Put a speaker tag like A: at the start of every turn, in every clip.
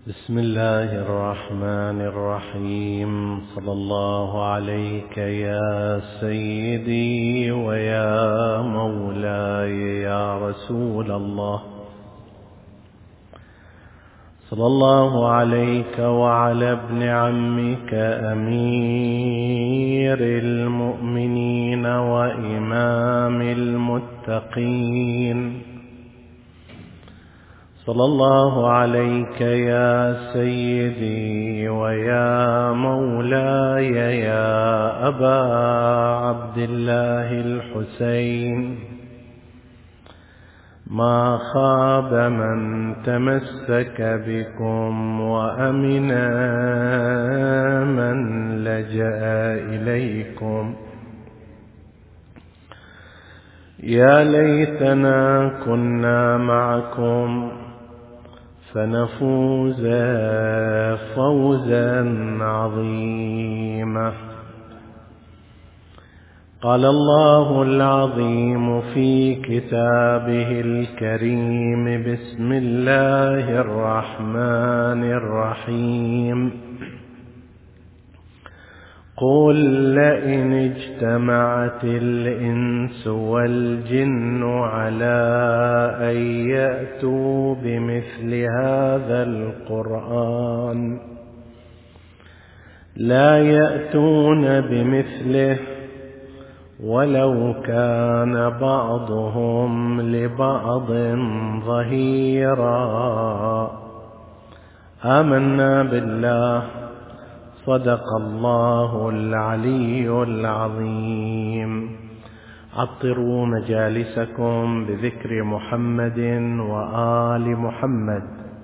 A: بسم الله الرحمن الرحيم. صلى الله عليك يا سيدي ويا مولاي يا رسول الله. صلى الله عليك وعلى ابن عمك أمير المؤمنين وإمام المتقين. صلى الله عليك يا سيدي ويا مولاي يا أبا عبد الله الحسين. ما خاب من تمسك بكم وأمن من لجأ إليكم. يا ليتنا كنا معكم فنفوز فوزا عظيما. قال الله العظيم في كتابه الكريم: بسم الله الرحمن الرحيم. قل لئن اجتمعت الإنس والجن على أن يأتوا بمثل هذا القرآن لا يأتون بمثله ولو كان بعضهم لبعض ظهيرا. آمنا بالله. صدق الله العلي العظيم. عطروا مجالسكم بذكر محمد وآل محمد.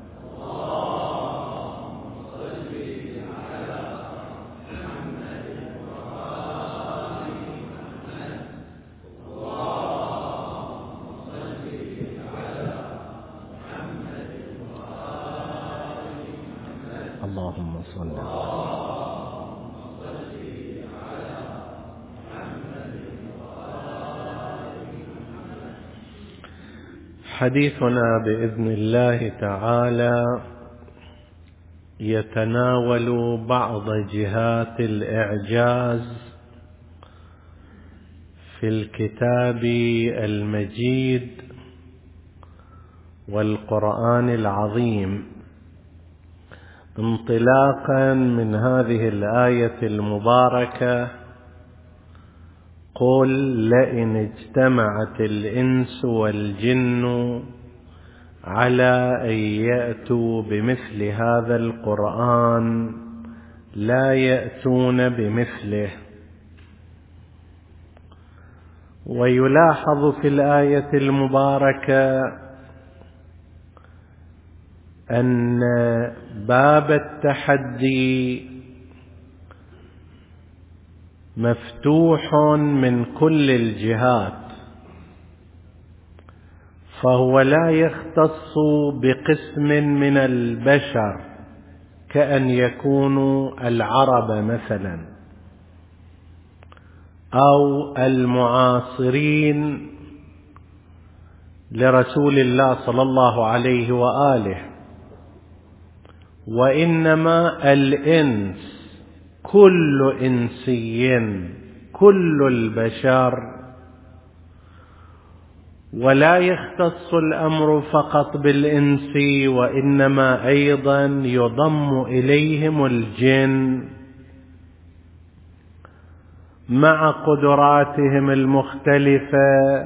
A: اللهم صل حديثنا بإذن الله تعالى يتناول بعض جهات الإعجاز في الكتاب المجيد والقرآن العظيم، انطلاقا من هذه الآية المباركة: قل لئن اجتمعت الإنس والجن على أن يأتوا بمثل هذا القرآن لا يأتون بمثله. ويلاحظ في الآية المباركة أن باب التحدي مفتوح من كل الجهات، فهو لا يختص بقسم من البشر كأن يكونوا العرب مثلا أو المعاصرين لرسول الله صلى الله عليه وآله، وإنما الإنس كل إنسي كل البشر. ولا يختص الأمر فقط بالإنس، وإنما أيضا يضم إليهم الجن مع قدراتهم المختلفة.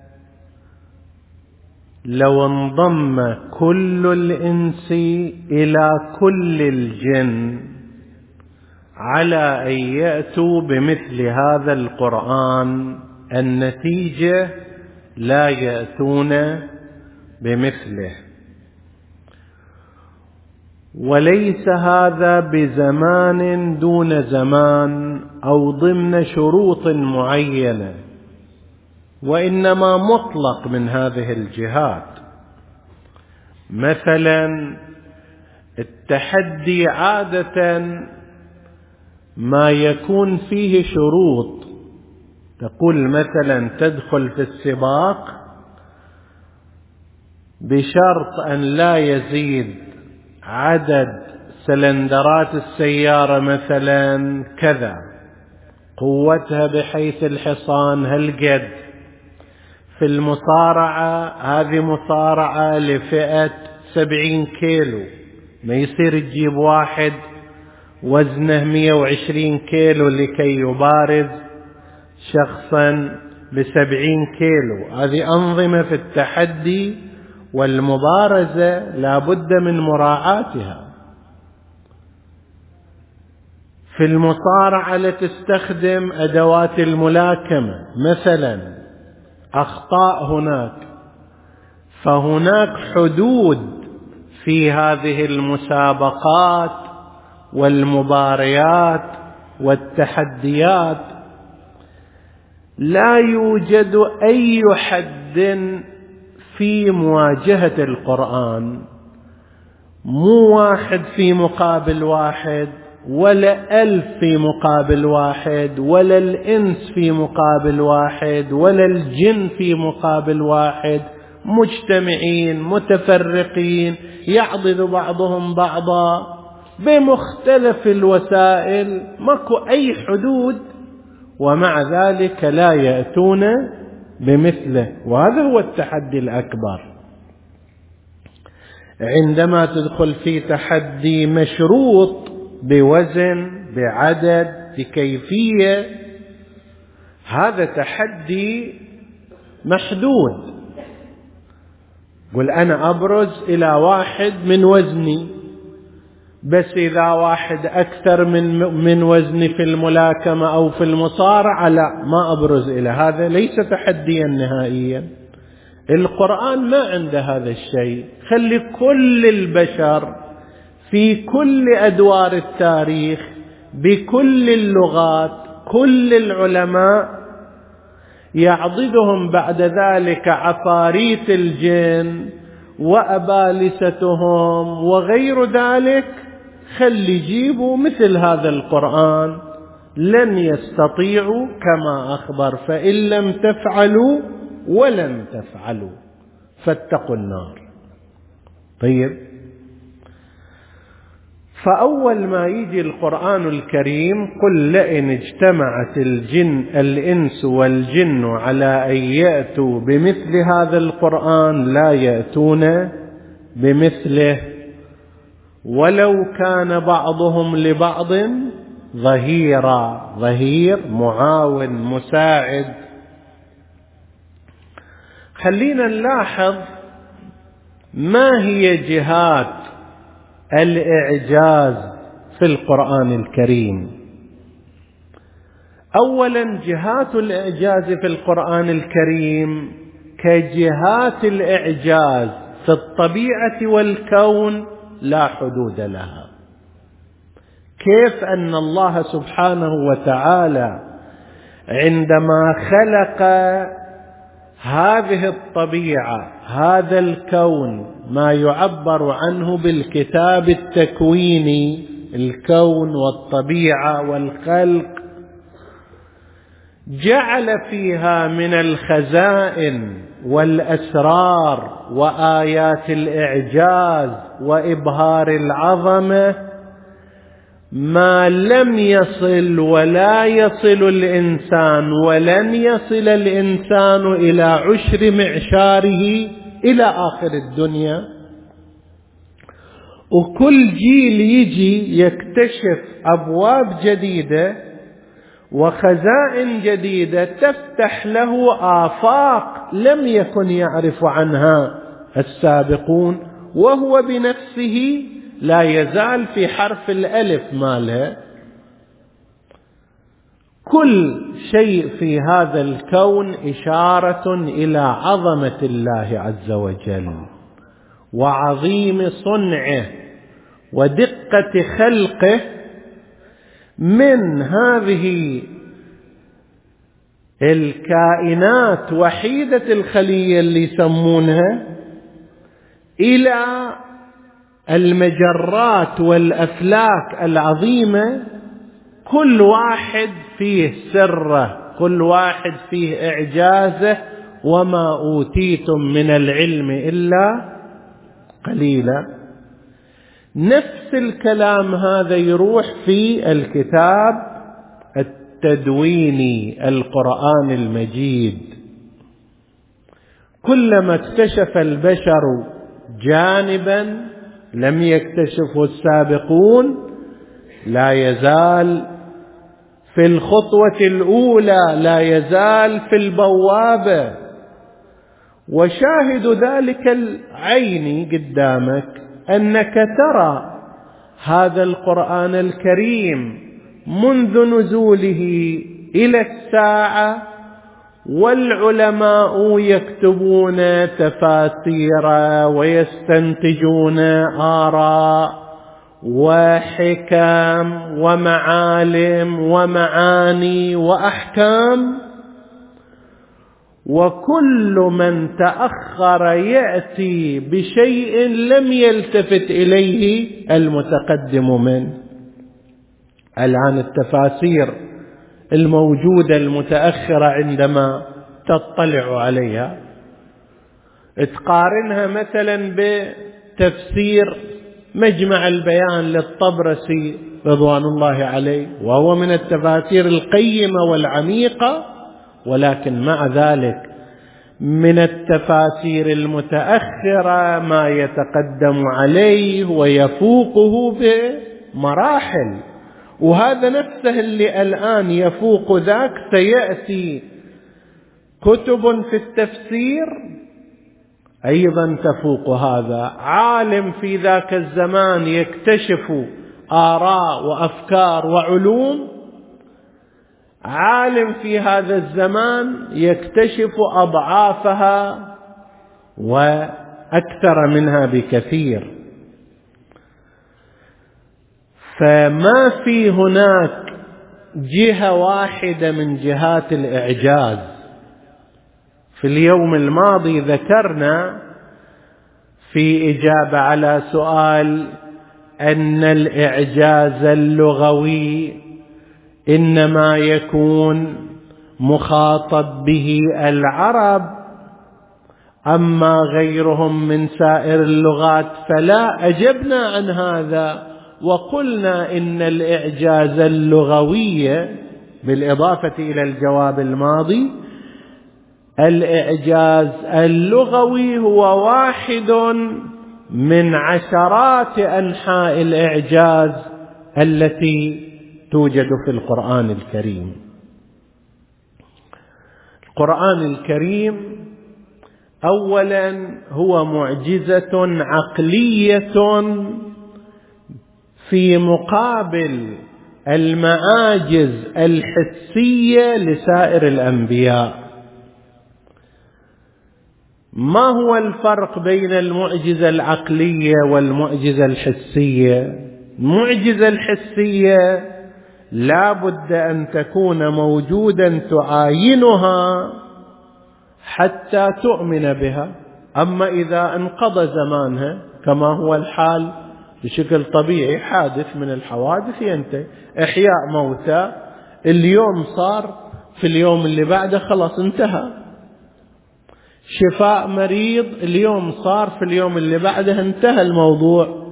A: لو انضم كل الإنس إلى كل الجن على أن يأتوا بمثل هذا القرآن، النتيجة لا يأتون بمثله. وليس هذا بزمان دون زمان أو ضمن شروط معينة، وإنما مطلق من هذه الجهات. مثلا التحدي عادة ما يكون فيه شروط. تقول مثلا تدخل في السباق بشرط أن لا يزيد عدد سلندرات السيارة مثلا كذا، قوتها بحيث الحصان هالقد. في المصارعة هذه مصارعة لفئة 70 كيلو، ما يصير تجيب واحد وزنه 120 كيلو لكي يبارز شخصا ب70 كيلو. هذه أنظمة في التحدي والمبارزة لا بد من مراعاتها. في المصارعة لتستخدم أدوات الملاكمة مثلا، أخطاء هناك، فهناك حدود في هذه المسابقات والمباريات والتحديات. لا يوجد أي حد في مواجهة القرآن، مو واحد في مقابل واحد، ولا 1000 في مقابل واحد، ولا الإنس في مقابل واحد، ولا الجن في مقابل واحد، مجتمعين متفرقين يعضد بعضهم بعضا بمختلف الوسائل، ماكو أي حدود، ومع ذلك لا يأتون بمثله. وهذا هو التحدي الأكبر. عندما تدخل في تحدي مشروط بوزن، بعدد، بكيفية، هذا تحدي محدود. قل أنا أبرز إلى واحد من وزني، بس إذا واحد أكثر من وزني في الملاكمة أو في المصارعة لا، ما أبرز إلى هذا، ليس تحديا نهائيا. القرآن ما عنده هذا الشيء. خلي كل البشر في كل أدوار التاريخ بكل اللغات، كل العلماء يعضدهم بعد ذلك عفاريت الجن وأبالستهم وغير ذلك، خلي جيبوا مثل هذا القرآن، لن يستطيعوا كما أخبر: فإن لم تفعلوا ولن تفعلوا فاتقوا النار. طيب، فأول ما يجي القرآن الكريم: قل لئن اجتمعت الإنس والجن على أن يأتوا بمثل هذا القرآن لا يأتون بمثله ولو كان بعضهم لبعض ظهيرا. ظهير معاون مساعد. خلينا نلاحظ ما هي جهات الإعجاز في القرآن الكريم. أولا، جهات الإعجاز في القرآن الكريم كجهات الإعجاز في الطبيعة والكون لا حدود لها. كيف أن الله سبحانه وتعالى عندما خلق هذه الطبيعة، هذا الكون، ما يعبر عنه بالكتاب التكويني، الكون والطبيعة والخلق، جعل فيها من الخزائن والأسرار وآيات الإعجاز وإبهار العظمة ما لم يصل ولا يصل الإنسان ولن يصل الإنسان إلى عشر معشاره إلى آخر الدنيا. وكل جيل يجي يكتشف أبواب جديدة وخزائن جديدة تفتح له آفاق لم يكن يعرف عنها السابقون، وهو بنفسه لا يزال في حرف الألف مالها. كل شيء في هذا الكون إشارة إلى عظمة الله عز وجل وعظيم صنعه ودقة خلقه. من هذه الكائنات وحيدة الخلية اللي يسمونها إلى المجرات والأفلاك العظيمة، كل واحد فيه سره، كل واحد فيه إعجازه. وما أوتيتم من العلم إلا قليلا. نفس الكلام هذا يروح في الكتاب التدويني القرآن المجيد. كلما اكتشف البشر جانبا لم يكتشفه السابقون لا يزال في الخطوة الأولى، لا يزال في البوابة. وشاهد ذلك العين قدامك أنك ترى هذا القرآن الكريم منذ نزوله إلى الساعة والعلماء يكتبون تفاسير ويستنتجون آراء وحكم ومعالم ومعاني وأحكام، وكل من تأخر يأتي بشيء لم يلتفت إليه المتقدم منه. الآن التفاسير الموجودة المتأخرة عندما تطلع عليها تقارنها مثلا بتفسير مجمع البيان للطبرسي رضوان الله عليه، وهو من التفاسير القيمة والعميقة، ولكن مع ذلك من التفاسير المتأخرة ما يتقدم عليه ويفوقه بمراحل. وهذا نفسه اللي الآن يفوق ذاك سيأتي كتب في التفسير أيضا تفوق هذا. عالم في ذاك الزمان يكتشف آراء وأفكار وعلوم، عالم في هذا الزمان يكتشف أضعافها وأكثر منها بكثير. فما في هناك جهة واحدة من جهات الإعجاز. في اليوم الماضي ذكرنا في إجابة على سؤال أن الإعجاز اللغوي إنما يكون مخاطب به العرب، أما غيرهم من سائر اللغات فلا. أجبنا عن هذا وقلنا إن الإعجاز اللغوي بالإضافة إلى الجواب الماضي، الإعجاز اللغوي هو واحد من عشرات أنحاء الإعجاز التي توجد في القرآن الكريم. القرآن الكريم أولا هو معجزة عقلية في مقابل المعاجز الحسية لسائر الأنبياء. ما هو الفرق بين المعجزة العقلية والمعجزة الحسية؟ المعجزة الحسية لا بد أن تكون موجودا تعاينها حتى تؤمن بها. أما إذا انقضى زمانها كما هو الحال بشكل طبيعي، حادث من الحوادث ينتهي. إحياء موتى اليوم صار، في اليوم اللي بعده خلاص انتهى. شفاء مريض اليوم صار، في اليوم اللي بعده انتهى الموضوع.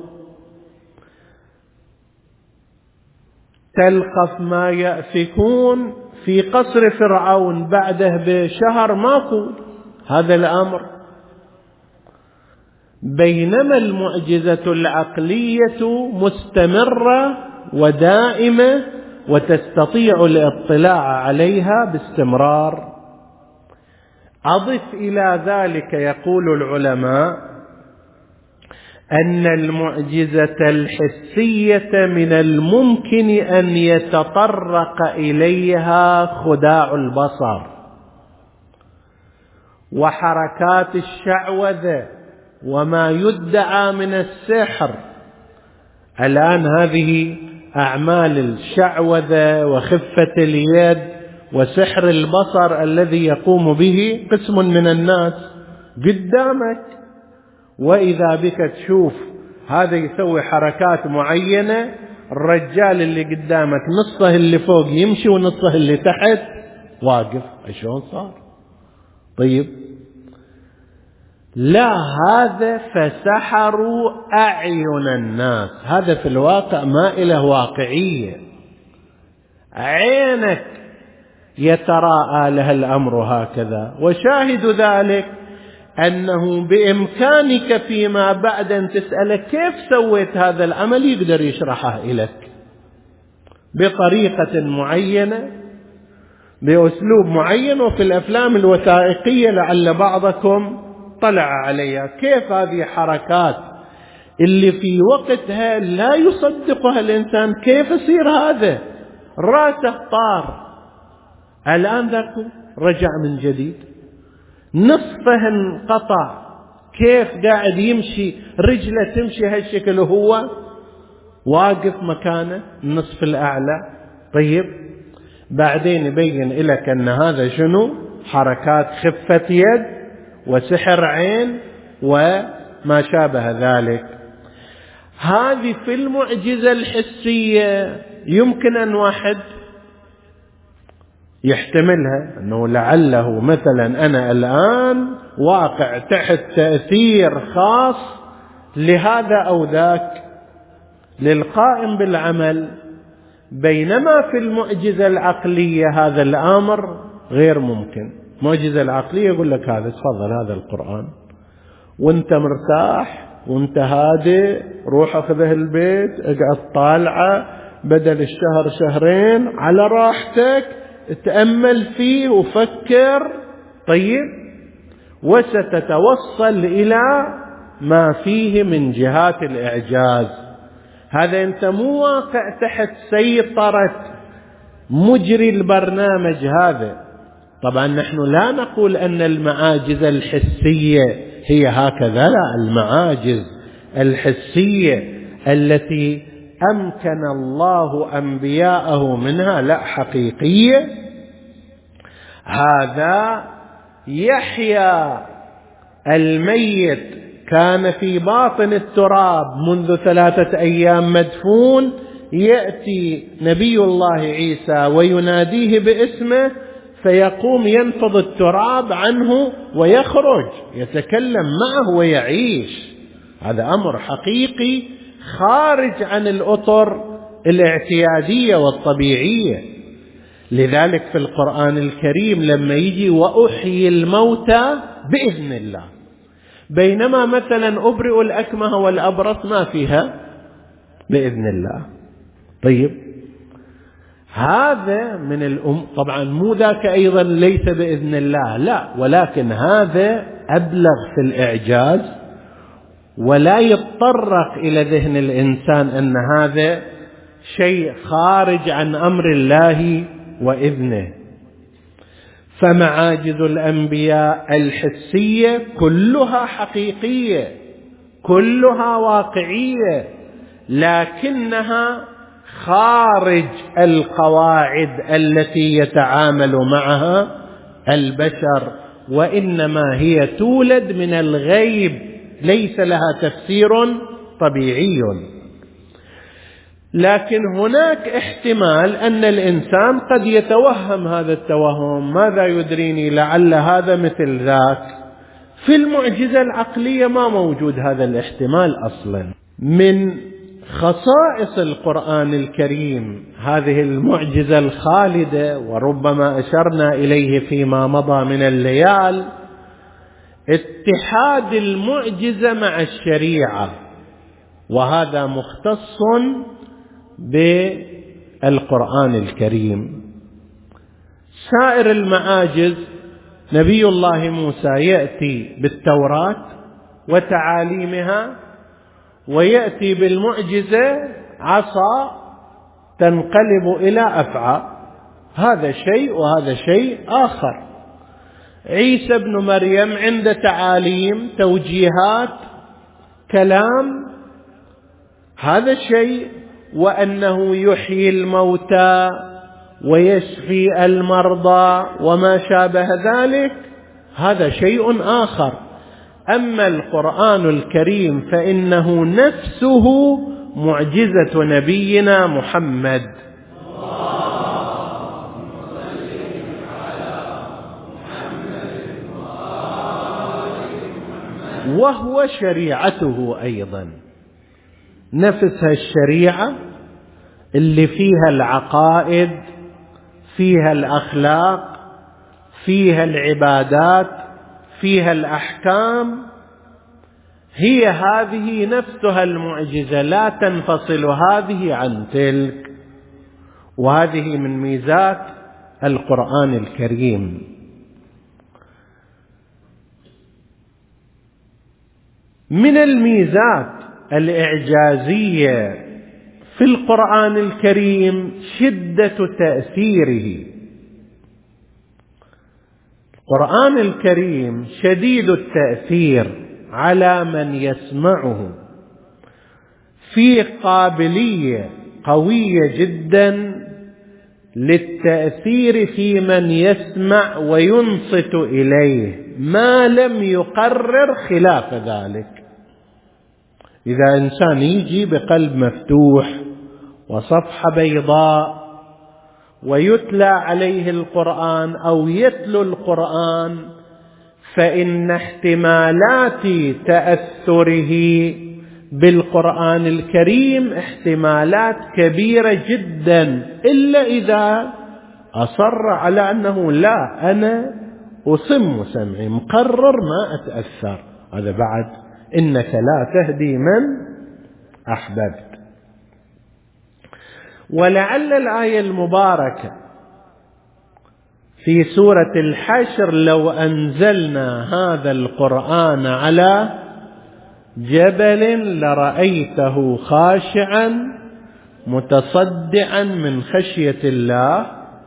A: تلقف ما يأفكون في قصر فرعون بعده بشهر ماكو هذا الأمر. بينما المعجزة العقلية مستمرة ودائمة وتستطيع الاطلاع عليها باستمرار. أضف إلى ذلك يقول العلماء أن المعجزة الحسية من الممكن أن يتطرق إليها خداع البصر وحركات الشعوذة وما يدعى من السحر. الآن هذه أعمال الشعوذة وخفة اليد وسحر البصر الذي يقوم به قسم من الناس قدامك، وإذا بك تشوف هذا يسوي حركات معينة، الرجال اللي قدامك نصه اللي فوق يمشي ونصه اللي تحت واقف. شلون صار؟ طيب لا، هذا فسحروا أعين الناس. هذا في الواقع ما إله واقعية، عينك يتراءى لها الأمر هكذا. وشاهد ذلك أنه بإمكانك فيما بعد أن تسأله كيف سويت هذا العمل، يقدر يشرحه لك بطريقة معينة بأسلوب معين. وفي الأفلام الوثائقية لعل بعضكم طلع عليها كيف هذه حركات اللي في وقتها لا يصدقها الإنسان، كيف يصير هذا، راسه طار، الآن ذاك رجع من جديد، نصفه انقطع، كيف قاعد يمشي رجله تمشي هالشكل وهو واقف مكانه النصف الأعلى. طيب بعدين يبين لك أن هذا شنو، حركات خفة يد وسحر عين وما شابه ذلك. هذه في المعجزة الحسية يمكن أن واحد يحتملها، أنه لعله مثلا أنا الآن واقع تحت تأثير خاص لهذا أو ذاك للقائم بالعمل، بينما في المعجزة العقلية هذا الأمر غير ممكن. المعجزة العقلية يقول لك هذا تفضل هذا القرآن وانت مرتاح وانت هادئ، روح اخذه البيت اقعد طالعه بدل الشهر شهرين على راحتك، تأمل فيه وفكر. طيب وستتوصل إلى ما فيه من جهات الإعجاز. هذا أنت مو واقع تحت سيطرة مجري البرنامج هذا. طبعا نحن لا نقول أن المعاجز الحسية هي هكذا، لا، المعاجز الحسية التي أمكن الله أنبياءه منها لا حقيقية. هذا يحيى الميت كان في باطن التراب منذ 3 أيام مدفون، يأتي نبي الله عيسى ويناديه باسمه فيقوم ينفض التراب عنه ويخرج يتكلم معه ويعيش. هذا أمر حقيقي خارج عن الأطر الاعتيادية والطبيعية. لذلك في القرآن الكريم لما يجي وأحيي الموتى بإذن الله، بينما مثلا أبرئ الأكمه والأبرص ما فيها بإذن الله. طيب هذا من طبعا مو ذاك أيضا ليس بإذن الله، لا، ولكن هذا أبلغ في الإعجاز ولا يتطرق إلى ذهن الإنسان أن هذا شيء خارج عن أمر الله وإذنه. فمعاجز الأنبياء الحسية كلها حقيقية، كلها واقعية، لكنها خارج القواعد التي يتعامل معها البشر، وإنما هي تولد من الغيب، ليس لها تفسير طبيعي. لكن هناك احتمال أن الإنسان قد يتوهم هذا التوهم، ماذا يدريني لعل هذا مثل ذاك. في المعجزة العقلية ما موجود هذا الاحتمال أصلا. من خصائص القرآن الكريم هذه المعجزة الخالدة، وربما أشرنا إليه فيما مضى من الليال، اتحاد المعجزة مع الشريعة، وهذا مختص بالقرآن الكريم. سائر المعاجز نبي الله موسى يأتي بالتوراة وتعاليمها، ويأتي بالمعجزة عصا تنقلب إلى أفعى، هذا شيء وهذا شيء آخر. عيسى ابن مريم عند تعاليم توجيهات كلام، هذا شيء، وأنه يحيي الموتى ويشفي المرضى وما شابه ذلك هذا شيء آخر. أما القرآن الكريم فإنه نفسه معجزة نبينا محمد. وهو شريعته أيضا، نفس الشريعة اللي فيها العقائد، فيها الأخلاق، فيها العبادات، فيها الأحكام، هي هذه نفسها المعجزة، لا تنفصل هذه عن تلك. وهذه من ميزات القرآن الكريم. من الميزات الإعجازية في القرآن الكريم شدة تأثيره. القرآن الكريم شديد التأثير على من يسمعه، في قابلية قوية جدا للتأثير في من يسمع وينصت إليه، ما لم يقرر خلاف ذلك. إذا إنسان يجي بقلب مفتوح وصفحة بيضاء ويتلى عليه القرآن أو يتلو القرآن، فإن احتمالات تأثره بالقرآن الكريم احتمالات كبيرة جدا، إلا إذا أصر على أنه لا، أنا أصم سمعي، مقرر ما أتأثر، هذا بعد إنك لا تهدي من أحببت. ولعل الآية المباركة في سورة الحشر: لو أنزلنا هذا القرآن على جبل لرأيته خاشعا متصدعا من خشية الله،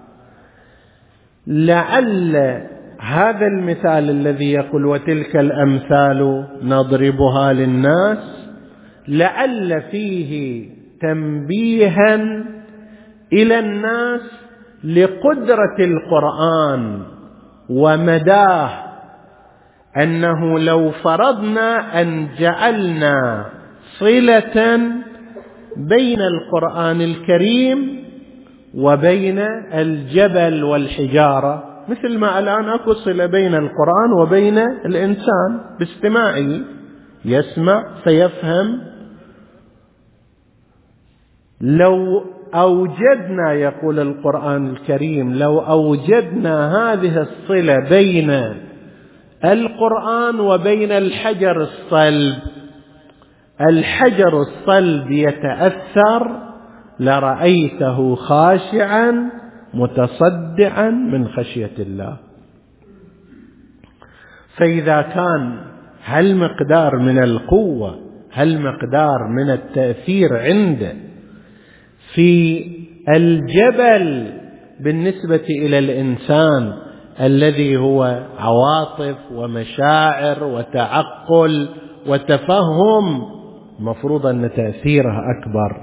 A: لعل هذا المثال الذي يقول وتلك الأمثال نضربها للناس، لعل فيه تنبيها إلى الناس لقدرة القرآن ومداه، أنه لو فرضنا أن جعلنا صلة بين القرآن الكريم وبين الجبل والحجارة، مثل ما الآن أكو صلة بين القرآن وبين الإنسان باستماعه، يسمع فيفهم. لو أوجدنا، يقول القرآن الكريم، لو أوجدنا هذه الصلة بين القرآن وبين الحجر الصلب، الحجر الصلب يتأثر لرأيته خاشعا متصدعا من خشية الله. فإذا كان هالمقدار من القوة، هالمقدار من التأثير عنده في الجبل بالنسبة إلى الإنسان الذي هو عواطف ومشاعر وتعقل وتفهم، مفروض أن تأثيره أكبر.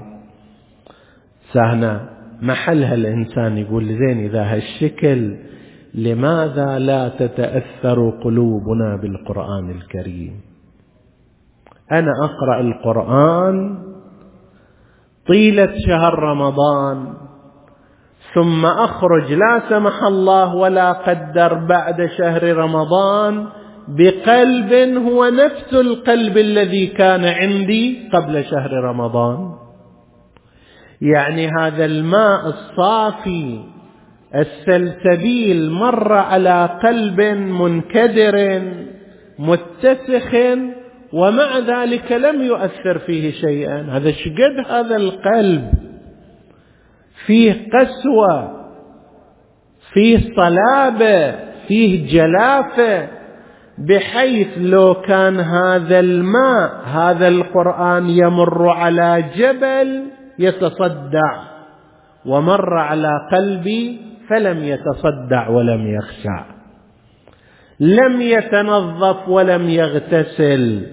A: سهنا محلها الإنسان يقول زين إذا هالشكل لماذا لا تتأثر قلوبنا بالقرآن الكريم؟ أنا أقرأ القرآن طيلة شهر رمضان، ثم أخرج لا سمح الله ولا قدر بعد شهر رمضان بقلب هو نفس القلب الذي كان عندي قبل شهر رمضان. يعني هذا الماء الصافي السلسبيل مر على قلب منكدر متسخ ومع ذلك لم يؤثر فيه شيئا. هذا شقد هذا القلب فيه قسوة، فيه صلابة، فيه جلافة، بحيث لو كان هذا الماء، هذا القرآن يمر على جبل يتصدع، ومر على قلبي فلم يتصدع ولم يخشع، لم يتنظف ولم يغتسل،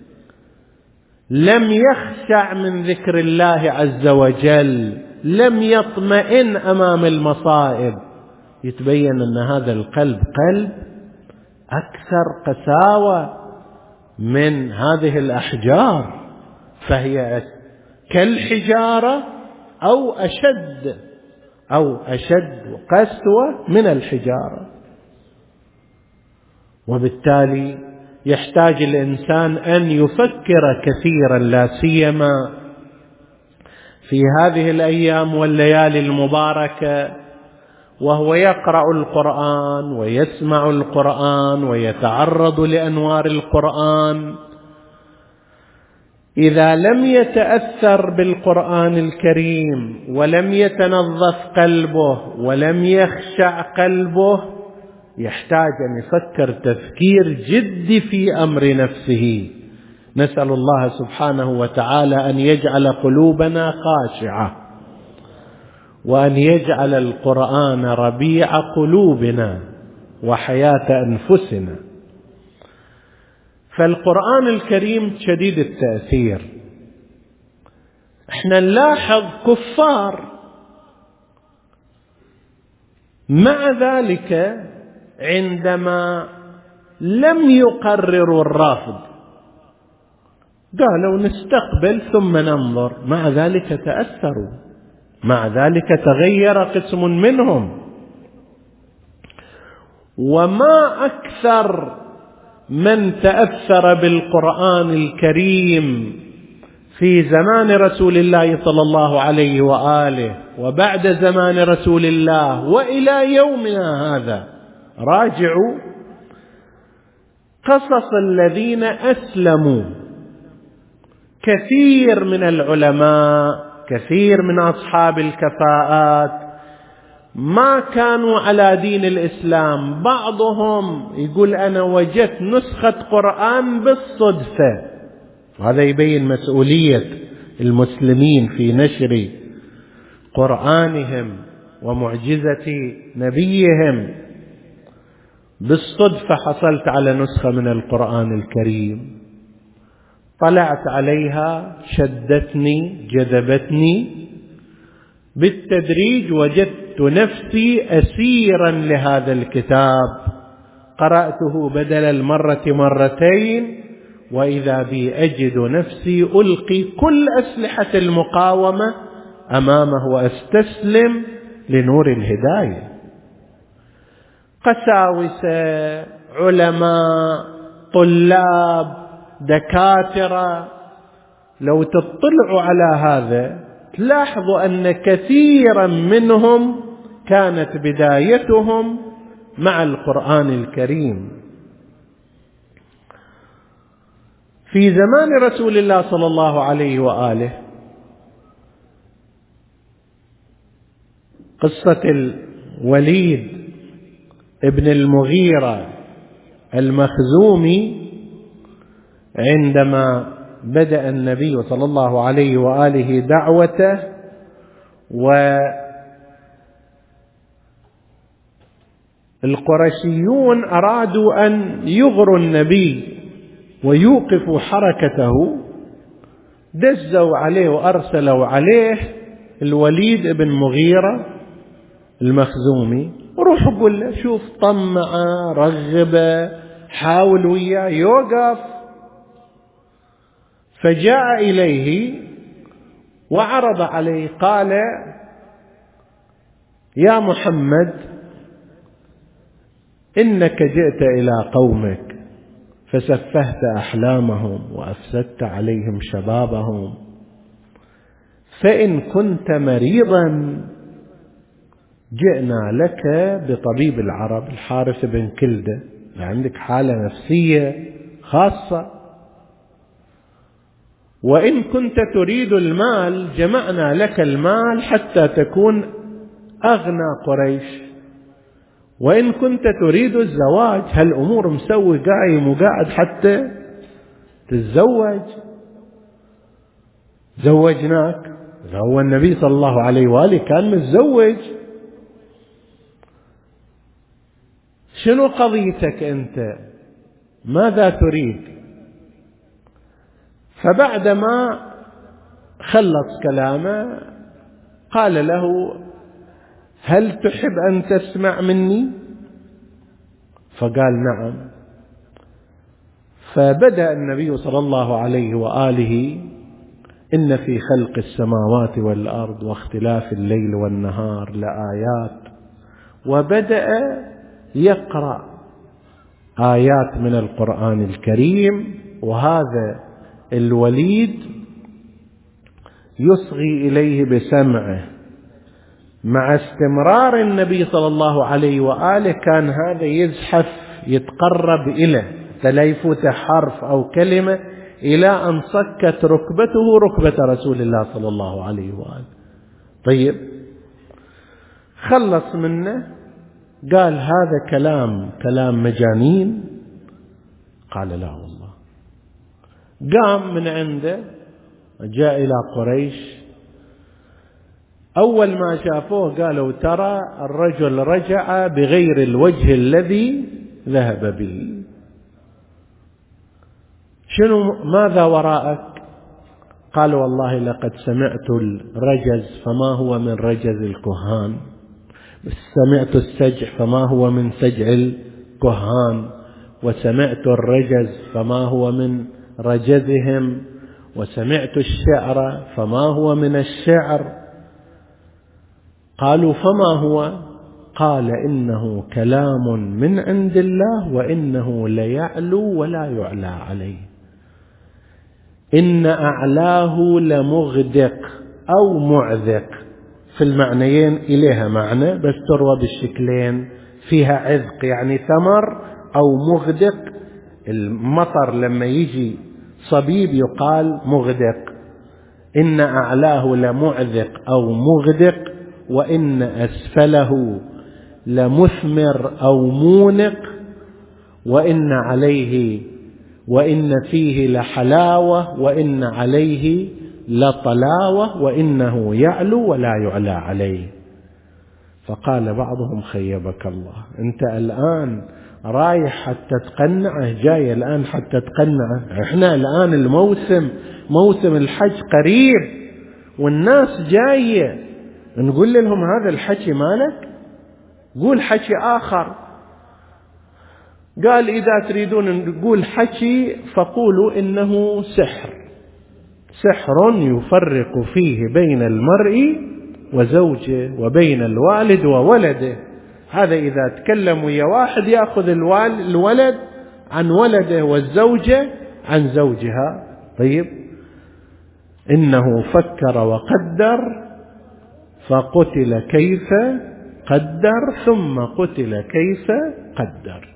A: لم يخشع من ذكر الله عز وجل، لم يطمئن أمام المصائب. يتبين أن هذا القلب قلب أكثر قساوة من هذه الأحجار، فهي كالحجارة أو أشد قسوة من الحجارة. وبالتالي يحتاج الإنسان أن يفكر كثيرا، لا سيما في هذه الأيام والليالي المباركة وهو يقرأ القرآن ويسمع القرآن ويتعرض لأنوار القرآن. إذا لم يتأثر بالقرآن الكريم ولم يتنظف قلبه ولم يخشع قلبه، يحتاج أن يفكر تفكير جدي في أمر نفسه. نسأل الله سبحانه وتعالى أن يجعل قلوبنا خاشعة، وأن يجعل القرآن ربيع قلوبنا وحياة أنفسنا. فالقرآن الكريم شديد التأثير. احنا نلاحظ كفار مع ذلك عندما لم يقرروا الرفض قالوا نستقبل ثم ننظر، مع ذلك تأثروا، مع ذلك تغير قسم منهم. وما أكثر من تأثر بالقرآن الكريم في زمان رسول الله صلى الله عليه وآله وبعد زمان رسول الله وإلى يومنا هذا. راجعوا قصص الذين أسلموا. كثير من العلماء، كثير من أصحاب الكفاءات ما كانوا على دين الإسلام. بعضهم يقول أنا وجدت نسخة قرآن بالصدفة، وهذا يبين مسؤولية المسلمين في نشر قرآنهم ومعجزة نبيهم. بالصدفة حصلت على نسخة من القرآن الكريم، طلعت عليها، شدتني، جذبتني، بالتدريج وجدت نفسي أسيرا لهذا الكتاب. قرأته بدل المرة مرتين، وإذا بي أجد نفسي ألقي كل أسلحة المقاومة أمامه وأستسلم لنور الهداية. قساوسة، علماء، طلاب، دكاترة، لو تطلعوا على هذا تلاحظوا أن كثيرا منهم كانت بدايتهم مع القرآن الكريم. في زمان رسول الله صلى الله عليه وآله قصة الوليد ابن المغيرة المخزومي، عندما بدأ النبي صلى الله عليه وآله دعوته والقرشيون أرادوا أن يغروا النبي ويوقفوا حركته، دزوا عليه وأرسلوا عليه الوليد ابن مغيرة المخزومي، وروح قل له شوف، طمعه، رغبه، حاول وياه يوقف. فجاء إليه وعرض عليه، قال يا محمد إنك جئت إلى قومك فسفهت أحلامهم وأفسدت عليهم شبابهم، فإن كنت مريضا جئنا لك بطبيب العرب الحارث بن كلدة، عندك حالة نفسية خاصة، وإن كنت تريد المال جمعنا لك المال حتى تكون أغنى قريش، وإن كنت تريد الزواج هالأمور مسوي قايم وقاعد حتى تتزوج زوجناك. هو النبي صلى الله عليه وآله كان متزوج، شنو قضيتك أنت؟ ماذا تريد؟ فبعدما خلص كلامه قال له هل تحب أن تسمع مني؟ فقال نعم. فبدأ النبي صلى الله عليه وآله إن في خلق السماوات والأرض واختلاف الليل والنهار لآيات، وبدأ يقرأ آيات من القرآن الكريم، وهذا الوليد يصغي إليه بسمعه. مع استمرار النبي صلى الله عليه وآله كان هذا يزحف يتقرب إليه، لا يفوت حرف أو كلمة، إلى أن صكت ركبته ركبة رسول الله صلى الله عليه وآله. طيب خلص منه، قال هذا كلام مجانين. قال لا والله. قام من عنده جاء إلى قريش. أول ما شافوه قالوا ترى الرجل رجع بغير الوجه الذي ذهب به. ماذا وراءك؟ قال والله لقد سمعت الرجز فما هو من رجز الكهان، سمعت السجع فما هو من سجع الكهان، وسمعت الرجز فما هو من رجزهم، وسمعت الشعر فما هو من الشعر. قالوا فما هو؟ قال إنه كلام من عند الله وإنه ليعلو ولا يعلى عليه. إن أعلاه لمغدق أو معذق، في المعنيين إليها معنى، بس تروى بالشكلين، فيها عذق يعني ثمر، أو مغدق المطر لما يجي صبيب يقال مغدق. إن أعلاه لمعذق أو مغدق، وإن أسفله لمثمر أو مونق، وإن فيه لحلاوة، وإن عليه لطلاوة، وإنه يعلو ولا يعلى عليه. فقال بعضهم خيبك الله، أنت الآن رايح حتى تقنعه، جاي الآن حتى تقنعه. إحنا الآن موسم الحج قريب والناس جاية، نقول لهم هذا الحكي مالك؟ قول حكي آخر. قال إذا تريدون نقول حكي فقولوا إنه سحر يفرق فيه بين المرء وزوجه وبين الوالد وولده. هذا إذا تكلم ويا واحد يأخذ الولد عن ولده والزوجة عن زوجها. طيب إنه فكر وقدر فقتل كيف قدر ثم قتل كيف قدر.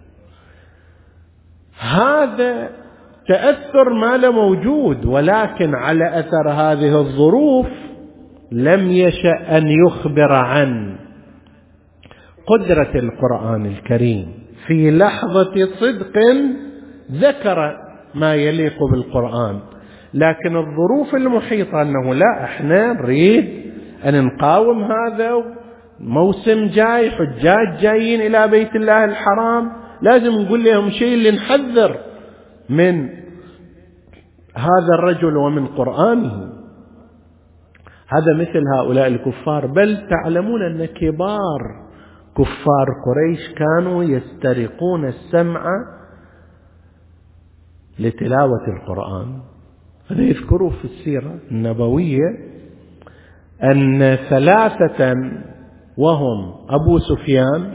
A: هذا تأثر ما له موجود، ولكن على أثر هذه الظروف لم يشأ أن يخبر عن قدرة القرآن الكريم. في لحظة صدق ذكر ما يليق بالقرآن، لكن الظروف المحيطة أنه لا، احنا نريد أن نقاوم هذا، موسم جاي، حجاج جايين إلى بيت الله الحرام، لازم نقول لهم شيء اللي نحذر من هذا الرجل ومن قرآنه. هذا مثل هؤلاء الكفار. بل تعلمون أن كبار كفار قريش كانوا يسترقون السمع لتلاوة القرآن. هذا يذكروا في السيرة النبوية أن 3 وهم أبو سفيان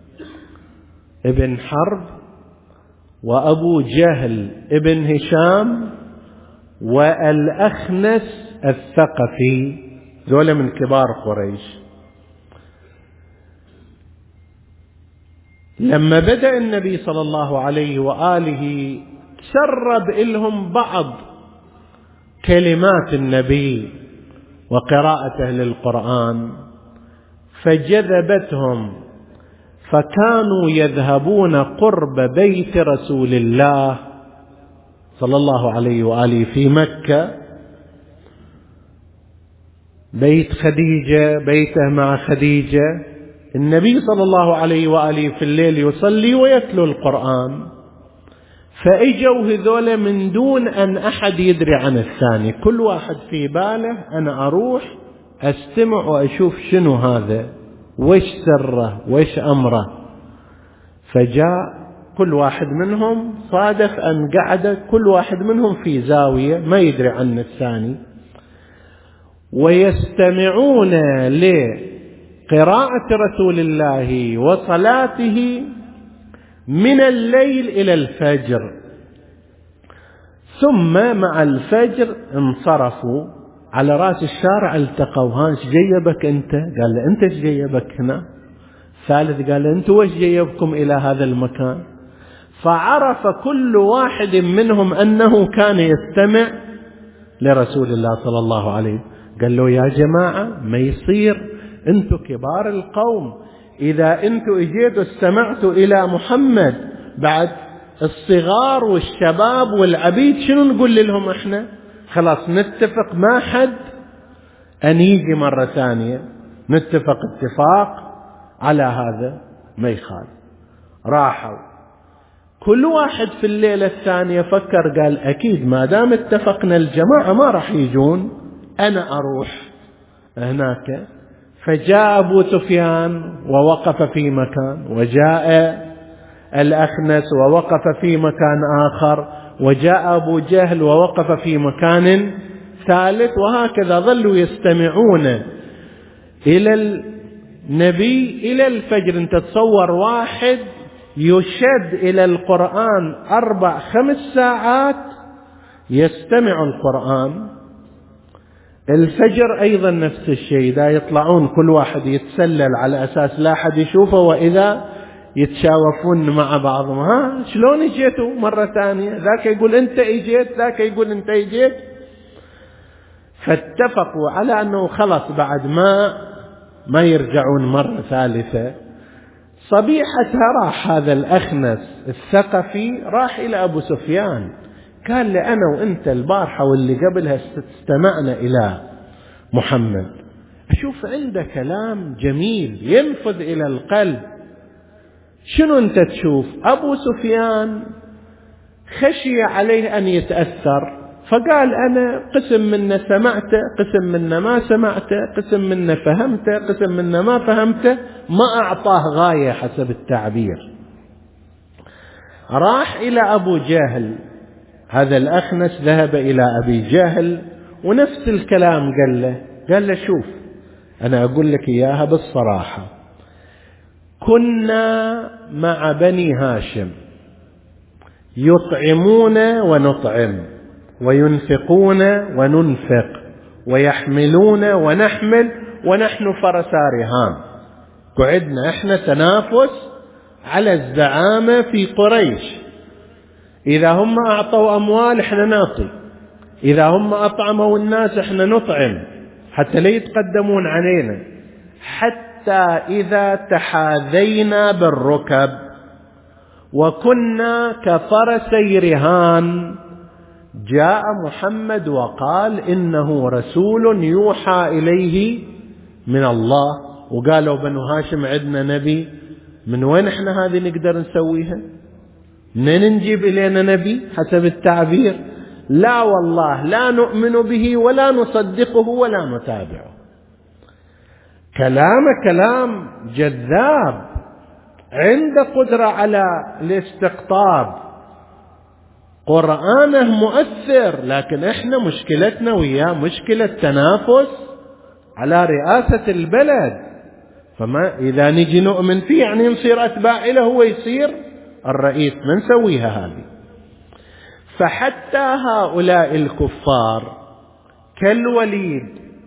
A: ابن حرب، وأبو جهل ابن هشام، والأخنس الثقفي، ذولا من كبار قريش. لما بدأ النبي صلى الله عليه وآله سرب إلهم بعض كلمات النبي وقراءته للقرآن فجذبتهم، فكانوا يذهبون قرب بيت رسول الله صلى الله عليه وآله في مكة، بيت خديجة، بيته مع خديجة. النبي صلى الله عليه وآله في الليل يصلي ويتلو القرآن، فإجوا هذول من دون أن أحد يدري عن الثاني، كل واحد في باله أنا أروح أستمع وأشوف شنو هذا، وش سره وش أمره. فجاء كل واحد منهم، صادف أن قعد كل واحد منهم في زاوية ما يدري عن الثاني، ويستمعون لقراءة رسول الله وصلاته من الليل إلى الفجر. ثم مع الفجر انصرفوا على رأس الشارع، التقوا. هانش جيبك أنت؟ قال له أنت ايش جيبك هنا؟ ثالث قال له أنتوا ايش جيبكم إلى هذا المكان؟ فعرف كل واحد منهم أنه كان يستمع لرسول الله صلى الله عليه وسلم. قال له يا جماعة ما يصير، أنتوا كبار القوم، إذا أنتوا اجيتوا استمعتوا إلى محمد، بعد الصغار والشباب والعبيد شنو نقول لهم احنا؟ خلاص نتفق ما حد أن يجي مرة ثانية، نتفق اتفاق على هذا ما يخالف. راحوا كل واحد في الليلة الثانية فكر، قال أكيد ما دام اتفقنا الجماعة ما راح يجون، أنا أروح هناك. فجاء أبو سفيان ووقف في مكان، وجاء الأخنس ووقف في مكان آخر، وجاء أبو جهل ووقف في مكان ثالث، وهكذا ظلوا يستمعون إلى النبي إلى الفجر. انت تصور واحد يشد إلى القرآن 4-5 ساعات يستمع القرآن. الفجر أيضا نفس الشيء، إذا يطلعون كل واحد يتسلل على أساس لا أحد يشوفه، وإذا يتشاوفون مع بعضهم، ها شلون اجيتوا مرة ثانية؟ ذاك يقول أنت اجيت، ذاك يقول أنت اجيت. فاتفقوا على أنه خلص بعد ما يرجعون مرة ثالثة. صبيحتها راح هذا الأخنس الثقفي راح إلى أبو سفيان، قال لي أنا وأنت البارحة واللي قبلها استمعنا إلى محمد، أشوف عنده كلام جميل ينفذ إلى القلب، شنو أنت تشوف؟ أبو سفيان خشي عليه أن يتأثر، فقال أنا قسم منا سمعته، قسم منا ما سمعته، قسم منا فهمته، قسم منا ما فهمته، ما أعطاه غاية حسب التعبير. راح إلى أبو جهل، هذا الأخنس ذهب إلى أبي جهل ونفس الكلام قال له شوف أنا أقول لك إياها بالصراحة، كنا مع بني هاشم يطعمون ونطعم، وينفقون وننفق، ويحملون ونحمل، ونحن فرسا رهان. قعدنا احنا تنافس على الزعامة في قريش، إذا هم أعطوا أموال احنا نعطي، إذا هم أطعموا الناس احنا نطعم، حتى لا يتقدمون علينا. حتى إذا تحاذينا بالركب وكنا كفرسي رهان، جاء محمد وقال إنه رسول يوحى إليه من الله، وقالوا بنو هاشم عندنا نبي، من وين احنا هذه نقدر نسويها؟ منين نجيب إلينا نبي حسب التعبير؟ لا والله لا نؤمن به ولا نصدقه ولا نتابعه. كلام جذاب، عنده قدرة على الاستقطاب، قرآنه مؤثر، لكن احنا مشكلتنا وياه مشكلة تنافس على رئاسة البلد. فما إذا نجي نؤمن فيه يعني نصير أتباع له، هو يصير الرئيس، ما نسويها هذه. فحتى هؤلاء الكفار كالوليد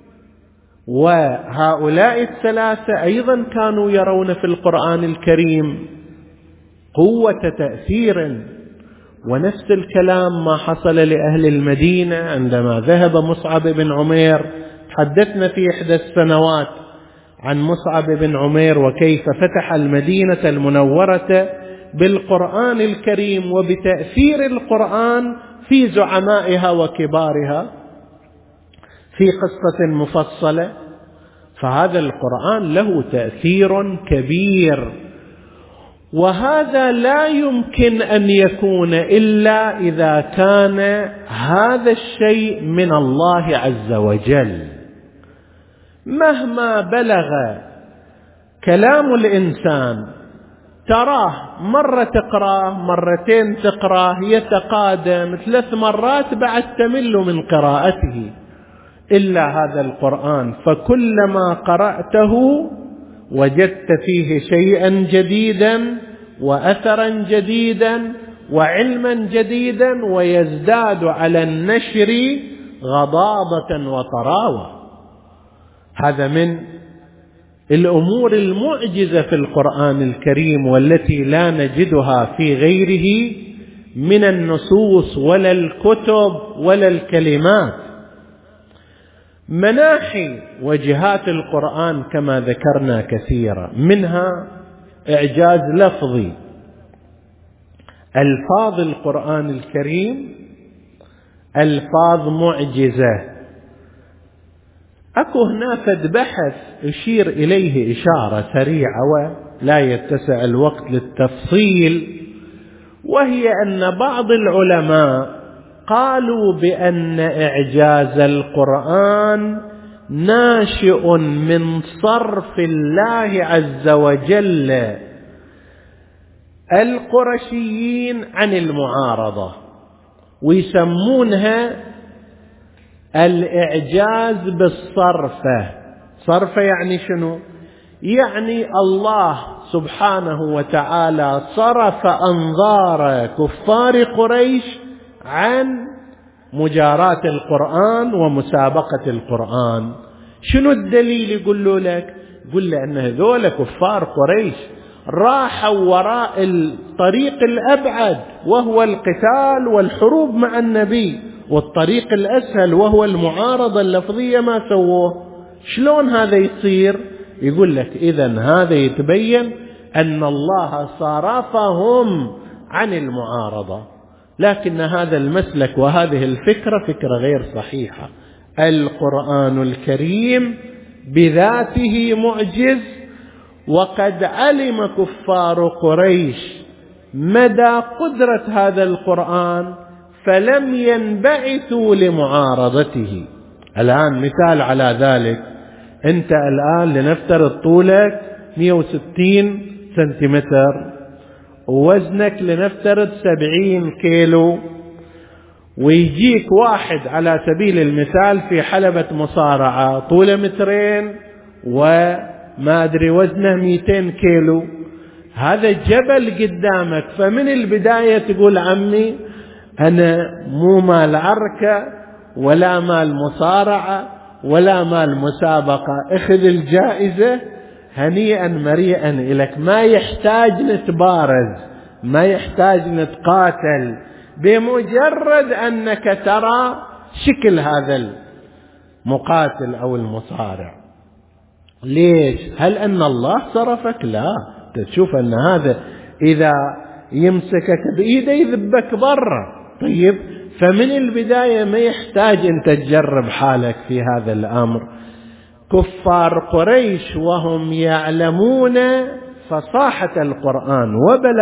A: وهؤلاء الثلاثة أيضا كانوا يرون في القرآن الكريم قوة تأثير. ونفس الكلام ما حصل لأهل المدينة عندما ذهب مصعب بن عمير. حدثنا في إحدى السنوات عن مصعب بن عمير وكيف فتح المدينة المنورة بالقرآن الكريم وبتأثير القرآن في زعمائها وكبارها في قصة مفصلة. فهذا القرآن له تأثير كبير، وهذا لا يمكن أن يكون إلا إذا كان هذا الشيء من الله عز وجل. مهما بلغ كلام الإنسان تراه مرة تقراه، مرتين تقراه، يتقادم 3 مرات بعد تمل من قراءته، إلا هذا القرآن فكلما قرأته وجدت فيه شيئا جديدا وأثرا جديدا وعلما جديدا، ويزداد على النشر غضاضة وطراوة. هذا من الأمور المعجزة في القرآن الكريم، والتي لا نجدها في غيره من النصوص ولا الكتب ولا الكلمات. مناحي وجهات القرآن كما ذكرنا كثيرة، منها إعجاز لفظي. ألفاظ القرآن الكريم ألفاظ معجزة. أكو هنا فد بحث أشير إليه إشارة سريعة ولا يتسع الوقت للتفصيل، وهي أن بعض العلماء قالوا بأن إعجاز القرآن ناشئ من صرف الله عز وجل القرشيين عن المعارضة، ويسمونها الإعجاز بالصرفة. صرفة يعني شنو؟ يعني الله سبحانه وتعالى صرف أنظار كفار قريش عن مجاراة القرآن ومسابقة القرآن. شنو الدليل؟ يقول لك أن هذول كفار قريش راحوا وراء الطريق الأبعد وهو القتال والحروب مع النبي، والطريق الأسهل وهو المعارضة اللفظية ما سووه. شلون هذا يصير؟ يقول لك إذن هذا يتبين أن الله صرفهم عن المعارضة. لكن هذا المسلك وهذه الفكرة فكرة غير صحيحة. القرآن الكريم بذاته معجز، وقد علم كفار قريش مدى قدرة هذا القرآن فلم ينبعثوا لمعارضته. الآن مثال على ذلك، أنت الآن لنفترض طولك 160 سنتيمتر ووزنك لنفترض 70 كيلو، ويجيك واحد على سبيل المثال في حلبة مصارعة طوله 2 وما أدري وزنه 200 كيلو. هذا جبل قدامك، فمن البداية تقول عمي أنا مو مال عركة ولا مال مصارعة ولا مال مسابقة، اخذ الجائزة هنيئا مريئا إليك. ما يحتاج نتبارز، ما يحتاج نتقاتل، بمجرد أنك ترى شكل هذا المقاتل أو المصارع. ليش؟ هل أن الله صرفك؟ لا، تشوف أن هذا إذا يمسكك بإيده يذبك برا. طيب، فمن البداية ما يحتاج أن تجرب حالك في هذا الأمر. كفار قريش وهم يعلمون فصاحة القرآن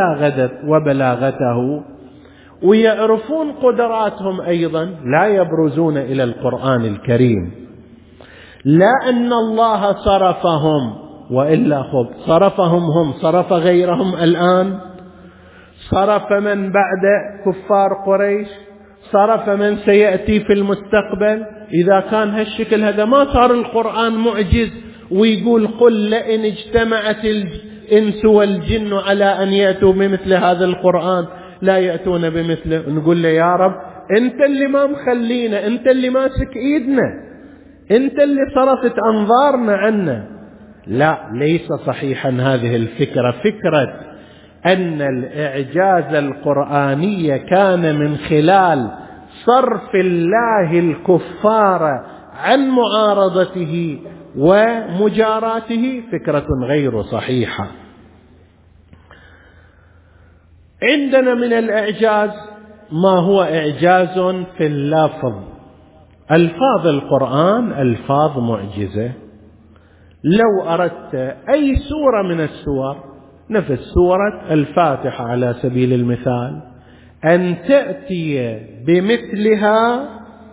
A: وبلاغته ويعرفون قدراتهم أيضا، لا يبرزون إلى القرآن الكريم. لا أن الله صرفهم، وإلا صرفهم هم، صرف غيرهم. الآن صرف من بعد كفار قريش، صرف من سيأتي في المستقبل. إذا كان هالشكل هذا ما صار القرآن معجز ويقول قل لئن اجتمعت الإنس والجن على أن يأتوا بمثل هذا القرآن لا يأتون بمثله. نقول له يا رب أنت اللي ما مخلينا، أنت اللي ماسك إيدنا، أنت اللي صرفت أنظارنا عنا. لا، ليس صحيحا هذه الفكرة. فكرة أن الإعجاز القرآني كان من خلال صرف الله الكفار عن معارضته ومجاراته فكرة غير صحيحة. عندنا من الإعجاز ما هو إعجاز في اللفظ. ألفاظ القرآن ألفاظ معجزة. لو أردت أي سورة من السور، نفس سورة الفاتحة على سبيل المثال، أن تأتي بمثلها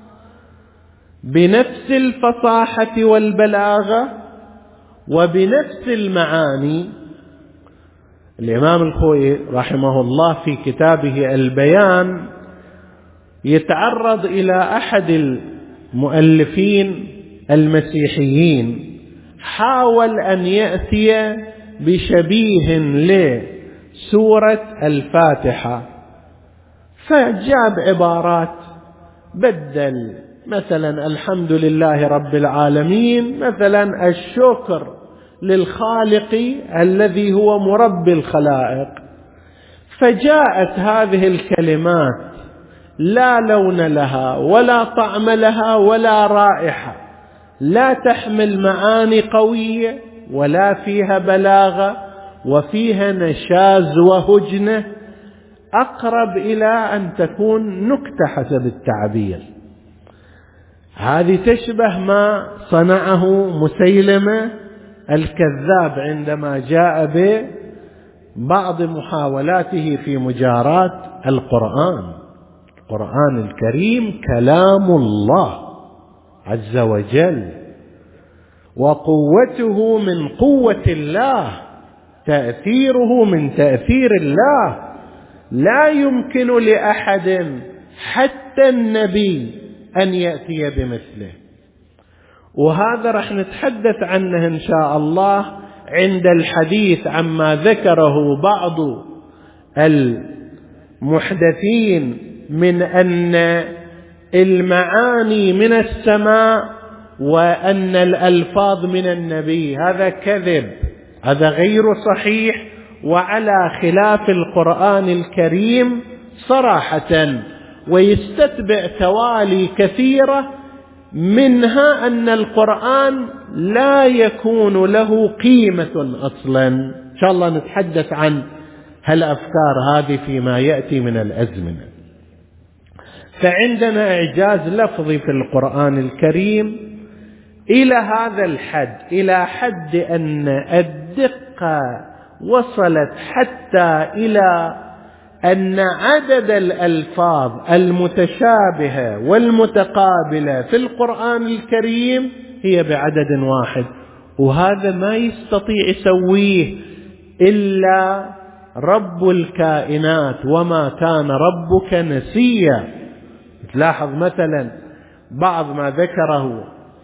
A: بنفس الفصاحة والبلاغة وبنفس المعاني. الإمام الخوئي رحمه الله في كتابه البيان يتعرض إلى أحد المؤلفين المسيحيين، حاول أن يأتي بشبيه سورة الفاتحة، فجاب عبارات بدل، مثلا الحمد لله رب العالمين، مثلا الشكر للخالق الذي هو مربي الخلائق. فجاءت هذه الكلمات لا لون لها ولا طعم لها ولا رائحة، لا تحمل معاني قوية ولا فيها بلاغة، وفيها نشاز وهجنة، أقرب إلى أن تكون نكتة حسب التعبير. هذه تشبه ما صنعه مسيلمة الكذاب عندما جاء ببعض محاولاته في مجاراة القرآن الكريم كلام الله عز وجل، وقوته من قوة الله، تأثيره من تأثير الله، لا يمكن لأحد حتى النبي أن يأتي بمثله. وهذا رح نتحدث عنه إن شاء الله عند الحديث عما ذكره بعض المحدثين من أن المعاني من السماء وأن الألفاظ من النبي. هذا كذب، هذا غير صحيح، وعلى خلاف القرآن الكريم صراحة، ويستتبع توالي كثيرة منها أن القرآن لا يكون له قيمة أصلا. إن شاء الله نتحدث عن هالأفكار هذه فيما يأتي من الأزمنة. فعندنا إعجاز لفظي في القرآن الكريم إلى هذا الحد، إلى حد أن الدقة وصلت حتى إلى أن عدد الألفاظ المتشابهة والمتقابلة في القرآن الكريم هي بعدد واحد، وهذا ما يستطيع يسويه إلا رب الكائنات، وما كان ربك نسيا. تلاحظ مثلا بعض ما ذكره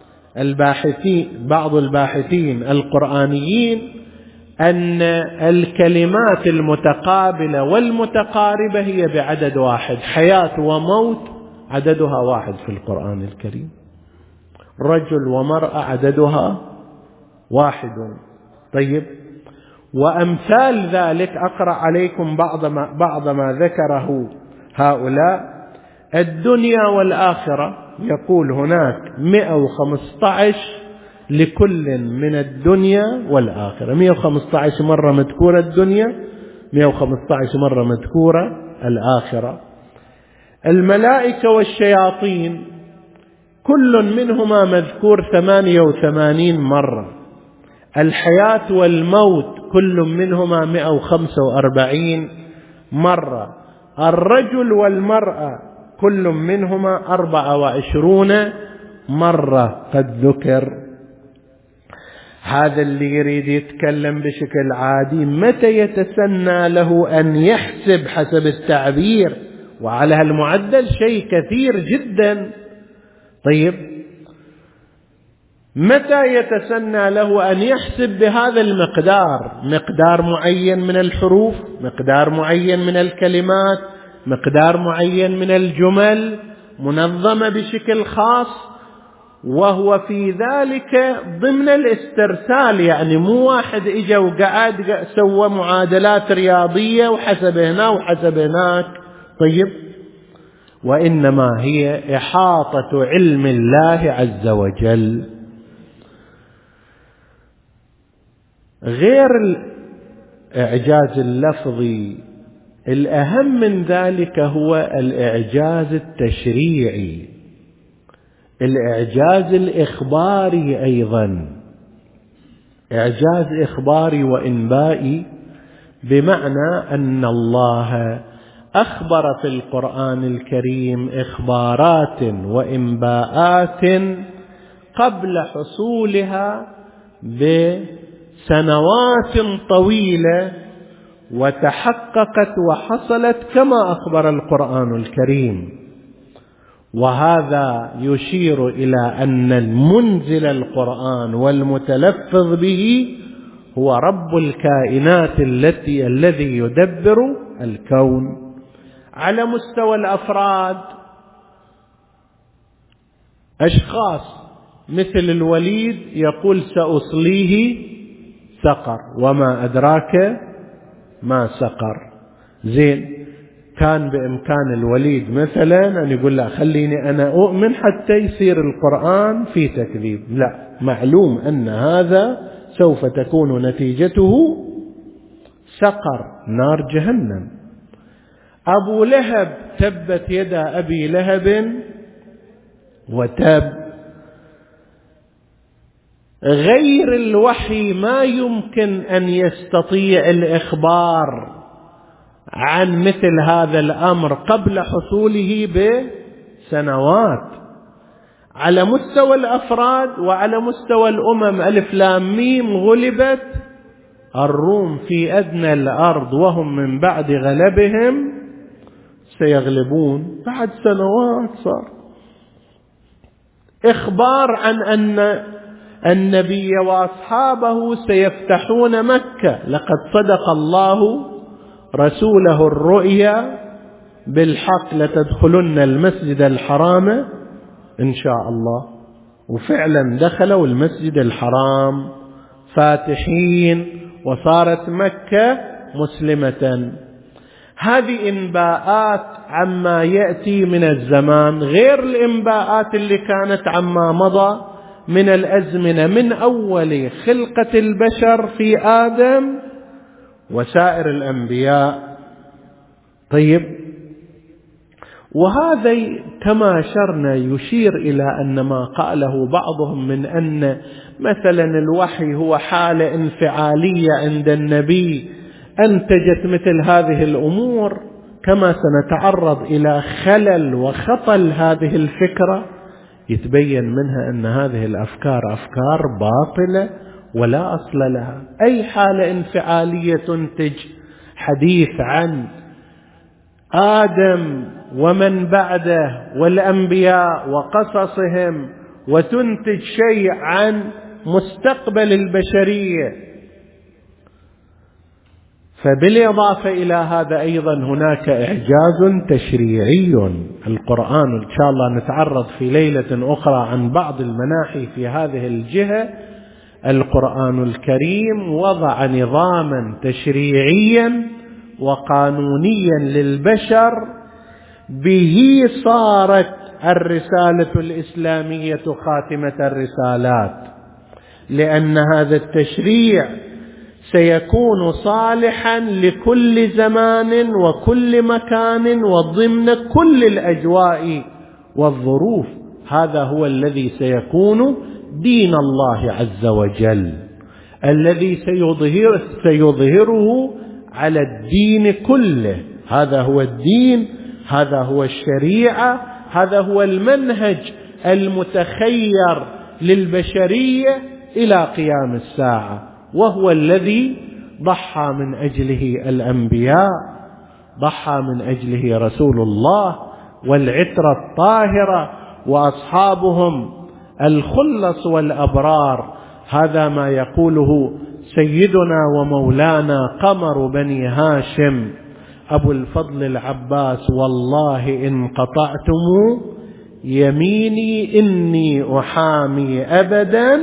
A: بعض الباحثين القرآنيين أن الكلمات المتقابلة والمتقاربة هي بعدد واحد، حياة وموت عددها واحد في القرآن الكريم، رجل ومرأة عددها واحد. طيب، وأمثال ذلك أقرأ عليكم بعض ما ذكره هؤلاء. الدنيا والآخرة، يقول هناك 115 لكل من الدنيا والآخرة، 115 مرة مذكورة الدنيا، 115 مرة مذكورة الآخرة. الملائكة والشياطين كل منهما مذكور 88 مرة. الحياة والموت كل منهما 145 مرة. الرجل والمرأة كل منهما 24 مرة قد ذكر. هذا اللي يريد يتكلم بشكل عادي متى يتسنى له أن يحسب حسب التعبير؟ وعلى هالمعدل شيء كثير جدا. طيب، متى يتسنى له أن يحسب بهذا المقدار؟ مقدار معين من الحروف، مقدار معين من الكلمات، مقدار معين من الجمل منظمة بشكل خاص، وهو في ذلك ضمن الاسترسال. يعني مو واحد اجا وقعد سوى معادلات رياضية وحسب هنا وحسب هناك. طيب، وإنما هي إحاطة علم الله عز وجل. غير الإعجاز اللفظي، الأهم من ذلك هو الإعجاز التشريعي، الإعجاز الإخباري أيضا، إعجاز إخباري وإنبائي، بمعنى أن الله أخبر في القرآن الكريم إخبارات وإنباءات قبل حصولها بسنوات طويلة، وتحققت وحصلت كما أخبر القرآن الكريم. وهذا يشير إلى أن المنزل القرآن والمتلفظ به هو رب الكائنات الذي يدبر الكون. على مستوى الأفراد، أشخاص مثل الوليد يقول سأصليه سقر وما أدراك ما سقر. زين، كان بإمكان الوليد مثلا أن يقول لا خليني أنا أؤمن حتى يصير القرآن في تكذيب، لا، معلوم أن هذا سوف تكون نتيجته سقر، نار جهنم. أبو لهب تبت يدا أبي لهب وتب. غير الوحي ما يمكن أن يستطيع الإخبار عن مثل هذا الأمر قبل حصوله بسنوات. على مستوى الأفراد وعلى مستوى الأمم، ألف لام ميم، غلبت الروم في أدنى الأرض وهم من بعد غلبهم سيغلبون. بعد سنوات صار إخبار عن أن النبي وأصحابه سيفتحون مكة. لقد صدق الله رسوله الرؤيا بالحق لتدخلن المسجد الحرام إن شاء الله. وفعلا دخلوا المسجد الحرام فاتحين وصارت مكة مسلمة. هذه إنباءات عما يأتي من الزمان، غير الإنباءات اللي كانت عما مضى من الأزمنة من أول خلقة البشر في آدم وسائر الأنبياء. طيب، وهذا كما أشرنا يشير إلى أن ما قاله بعضهم من أن مثلا الوحي هو حالة انفعالية عند النبي أنتجت مثل هذه الأمور، كما سنتعرض إلى خلل وخطل هذه الفكرة يتبين منها أن هذه الأفكار أفكار باطلة ولا أصل لها. أي حالة انفعالية تنتج حديث عن آدم ومن بعده والأنبياء وقصصهم وتنتج شيء عن مستقبل البشرية. فبالإضافة إلى هذا أيضا هناك إعجاز تشريعي. القرآن إن شاء الله نتعرض في ليلة أخرى عن بعض المناحي في هذه الجهة. القرآن الكريم وضع نظاما تشريعيا وقانونيا للبشر به صارت الرسالة الإسلامية خاتمة الرسالات، لأن هذا التشريع سيكون صالحا لكل زمان وكل مكان وضمن كل الأجواء والظروف. هذا هو الذي سيكون دين الله عز وجل، الذي سيظهره على الدين كله. هذا هو الدين، هذا هو الشريعة، هذا هو المنهج المتخير للبشرية إلى قيام الساعة، وهو الذي ضحى من أجله الأنبياء، ضحى من أجله رسول الله والعترة الطاهرة وأصحابهم الخلص والأبرار. هذا ما يقوله سيدنا ومولانا قمر بني هاشم أبو الفضل العباس: والله إن قطعتم يميني إني أحامي أبدا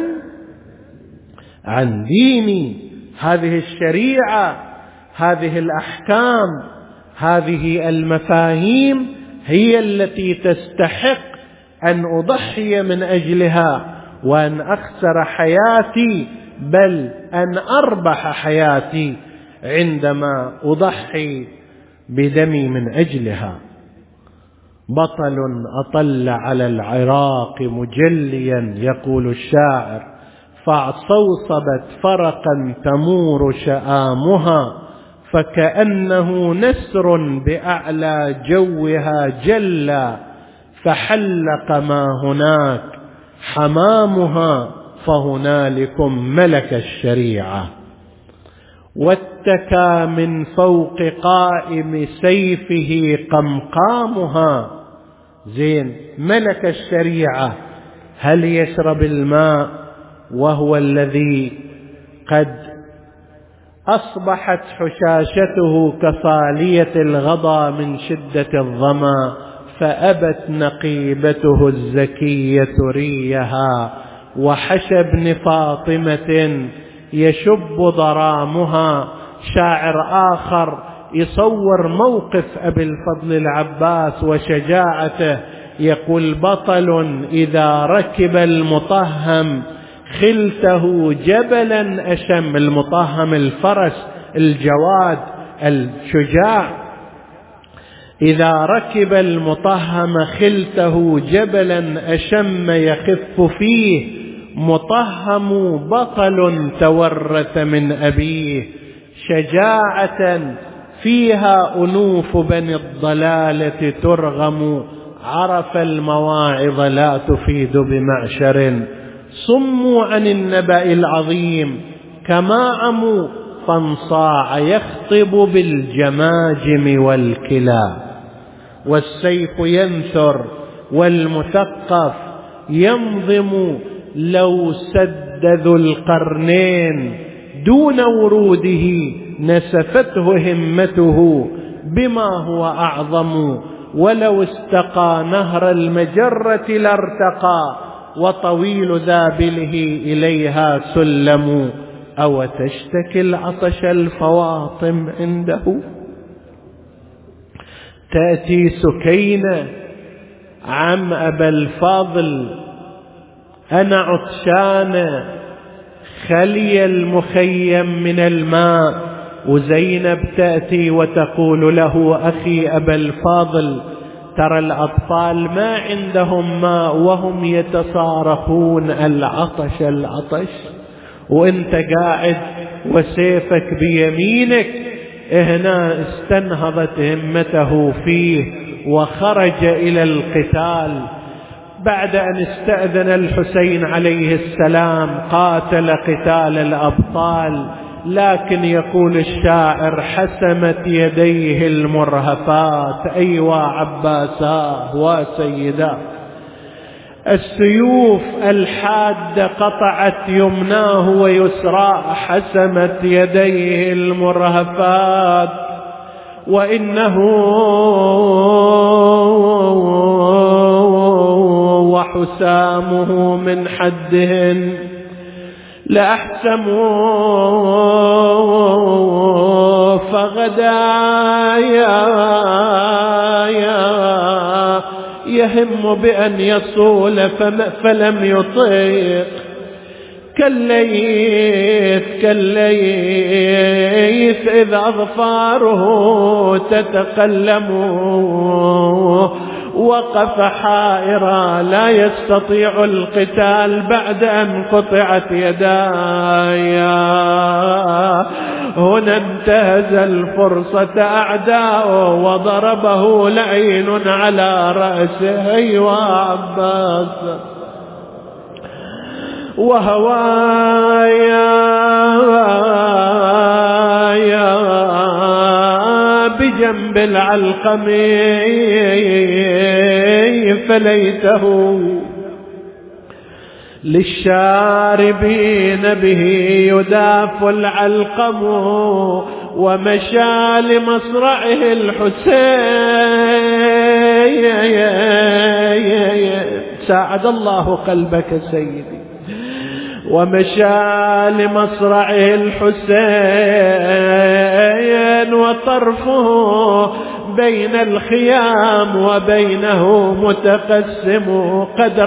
A: عن ديني. هذه الشريعة، هذه الأحكام، هذه المفاهيم هي التي تستحق أن أضحي من أجلها وأن أخسر حياتي، بل أن أربح حياتي عندما أضحي بدمي من أجلها. بطل أطل على العراق مجليا، يقول الشاعر، فاعصوصبت فرقا تمور شآمها، فكأنه نسر بأعلى جوها جل، فحلق ما هناك حمامها، فهنالكم ملك الشريعة. واتكى من فوق قائم سيفه قمقامها. زين، ملك الشريعة هل يشرب الماء وهو الذي قد أصبحت حشاشته كصالية الغضا من شدة الظما، فأبت نقيبته الزكية ريها، وحشى ابن فاطمة يشب ضرامها. شاعر آخر يصور موقف أبي الفضل العباس وشجاعته، يقول: بطل إذا ركب المطهم خلته جبلا أشم. المطهم الفرس الجواد الشجاع، إذا ركب المطهم خلته جبلا أشم يخف فيه، مطهم بطل تورث من أبيه. شجاعة فيها أنوف بني الضلالة ترغم، عرف المواعظ لا تفيد بمعشر، صموا عن النبأ العظيم كما عموا، فانصاع يخطب بالجماجم والكلى. والسيف ينثر والمثقف ينظم، لو سد ذو القرنين دون وروده نسفته همته بما هو أعظم، ولو استقى نهر المجرة لارتقى، وطويل ذابله إليها سلم. أو تشتكي العطش الفواطم عنده؟ تأتي سكينة: عم أبا الفاضل أنا عطشانة، خلي المخيم من الماء. وزينب تأتي وتقول له: أخي أبا الفاضل، ترى الأطفال ما عندهم ماء وهم يتصارخون العطش العطش، وانت قاعد وسيفك بيمينك. هنا استنهضت همته فيه وخرج إلى القتال. بعد أن استأذن الحسين عليه السلام قاتل قتال الأبطال، لكن يقول الشاعر: حسمت يديه المرهفات. أيوا عباساه وسيدا، السيوف الحادة قطعت يمناه ويسراه، حسمت يديه المرهفات. وإنه وحسامه من حدهن لأحسم، فغدا يهم بأن يصول فلم يطيق. كالليث إذ أظفاره تتقلم، وقف حائرا لا يستطيع القتال بعد أن قطعت يداي. هنا انتهز الفرصة أعداؤه وضربه لعين على رأسه. أيوا عباس وهوايا بجنب العلقم، فليته للشاربين به يداف العلقم، ومشى لمصرعه الحسين. ساعد الله قلبك سيدي. ومشى لمصرعه الحسين، وطرفه بين الخيام وبينه متقسم. قد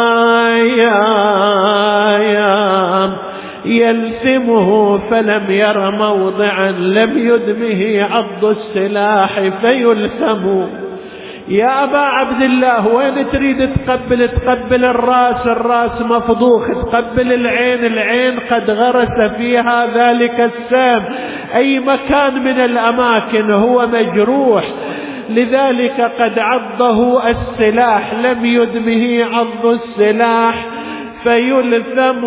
A: رايا يلثمه فلم ير موضعا لم يدمه عض السلاح فيلثم. يا أبا عبد الله، وين تريد تقبل الراس مفضوخ، تقبل العين قد غرس فيها ذلك السام. أي مكان من الأماكن هو مجروح، لذلك قد عضه السلاح لم يدمه عض السلاح فيلثم.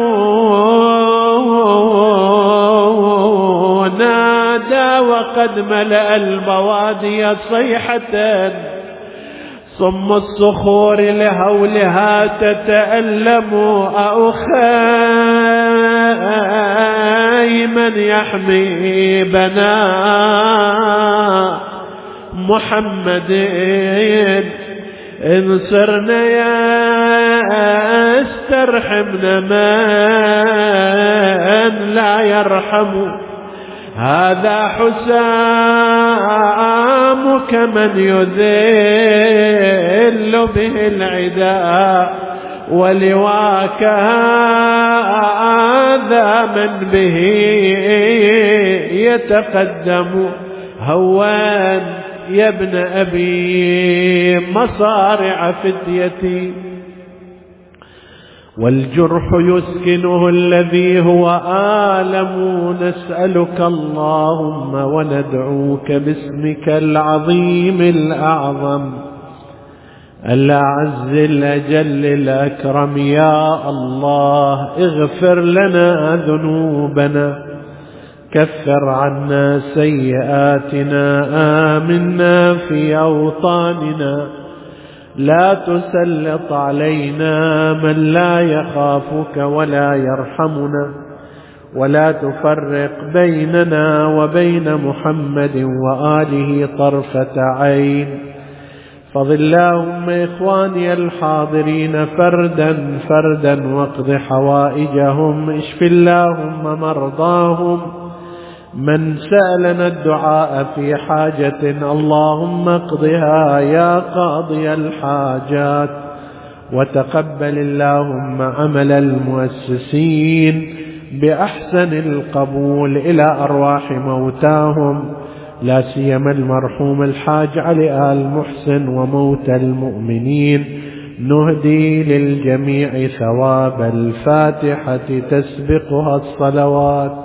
A: نادى وقد ملأ البوادي صيحة، صم الصخور لهولها تتألم. أخيما من يحمي بنا محمد إن صرنا يسترحمنا من لا يرحم هذا حسامك من يذل به العداء ولواك هذا من به يتقدم هوان يا ابن أبي مصارع فديتي والجرح يسكنه الذي هو آلم نسألك اللهم وندعوك باسمك العظيم الأعظم الأعز الأجل الأكرم يا الله اغفر لنا ذنوبنا كفر عنا سيئاتنا آمنا في أوطاننا لا تسلط علينا من لا يخافك ولا يرحمنا ولا تفرق بيننا وبين محمد وآله طرفة عين فضل اللهم إخواني الحاضرين فردا فردا واقض حوائجهم اشف اللهم مرضاهم من سألنا الدعاء في حاجة اللهم اقضها يا قاضي الحاجات وتقبل اللهم عمل المؤسسين بأحسن القبول إلى أرواح موتاهم لا سيما المرحوم الحاج علي آل محسن وموتى المؤمنين نهدي للجميع ثواب الفاتحة تسبقها الصلوات